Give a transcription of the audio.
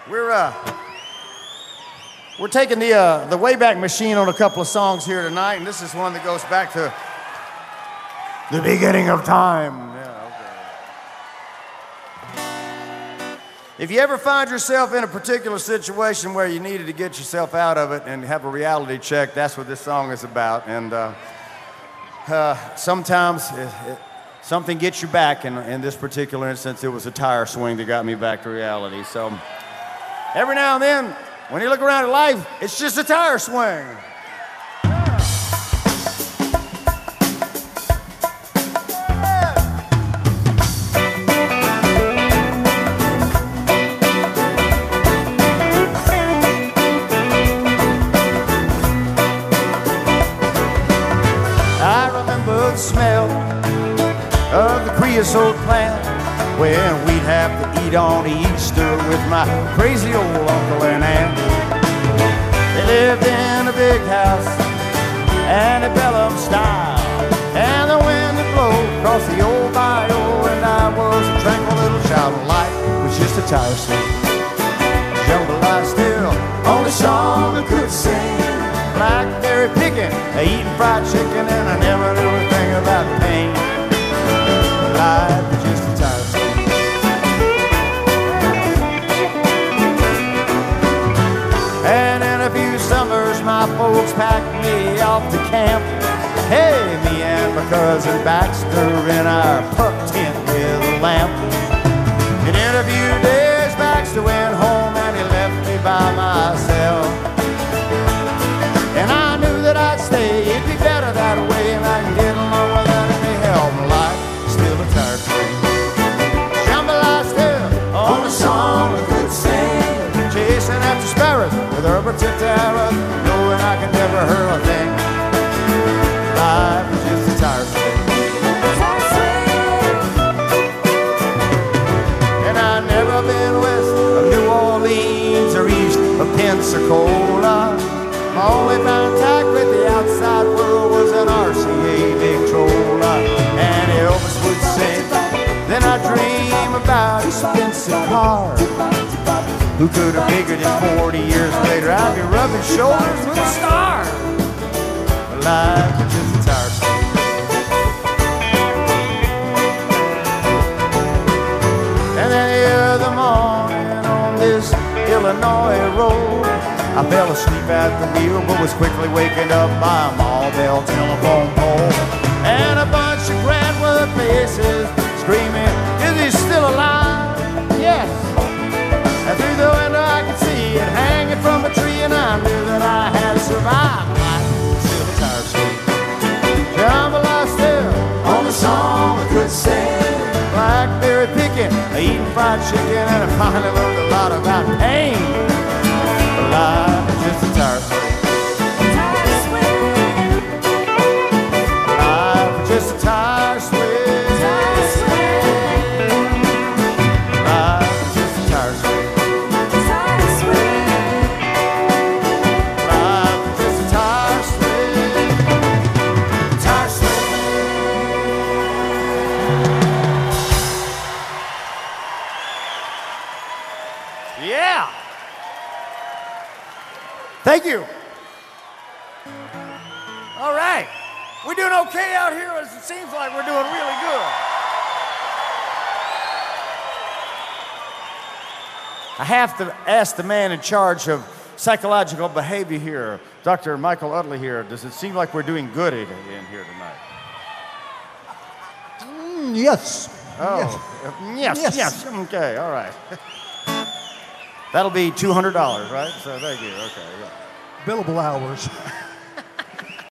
We're taking the Wayback Machine on a couple of songs here tonight, and this is one that goes back to the beginning of time. Yeah, okay. If you ever find yourself in a particular situation where you needed to get yourself out of it and have a reality check, that's what this song is about. And sometimes something gets you back. In this particular instance, it was a tire swing that got me back to reality. So every now and then, when you look around at life, it's just a tire swing. I remember the smell of the creosote plant when we'd have to eat on Easter with my crazy old uncle and aunt. They lived in a big house, antebellum style, and the wind would blow across the old bayou, and I was a tranquil little child. Life was just a tire swing. Jambalaya still, only song I could sing. Blackberry picking, eating fried chicken, and I never knew a thing about pain. Life was just a tire swing. And in a few summers, my folks packed me off to camp. Hey, me and my cousin Baxter in our pup tent with a lamp. And in a few days, Baxter went home and he left me by myself. And I knew that I'd stay, it'd be better that way, and I can get along without any help. Life is still a tire swing. Jambalaya still, on a song I could sing. Chasing after sparrows with Herbert Tara, knowing I could never hurt a thing. Life is just a tire swing. And I've never been west of New Orleans or east of Pensacola. My only contact with the outside world was an RCA Victrola. And Elvis would sing, then I'd dream about expensive cars. Who could have figured it 40 years later I'd be rubbing shoulders with a star? But life is just a tire swing. And then the other morning on this Illinois road, I fell asleep at the wheel, but was quickly wakened up by a Mall Bell telephone pole. And a bunch of grandmother faces screaming, is he still alive? Yes. And through the window I could see it hanging from a tree, and I knew that I had survived. Life was still a tire swing. Jambalaya still, on the song I could sing. Blackberry picking, eating fried chicken, and I finally learned a lot about pain. Life is just a tire swing. Tire swing. Life is just a tire swing. Tire swing. Life is just a tire swing. Tire swing. Life is just a tire swing. Tire swing. Yeah. Thank you. All right. We're doing okay out here. It seems like we're doing really good. I have to ask the man in charge of psychological behavior here, Dr. Michael Utley here, does it seem like we're doing good in here tonight? Yes. Oh, yes. Okay, all right. That'll be $200, right? So thank you. Okay. Yeah. Billable hours.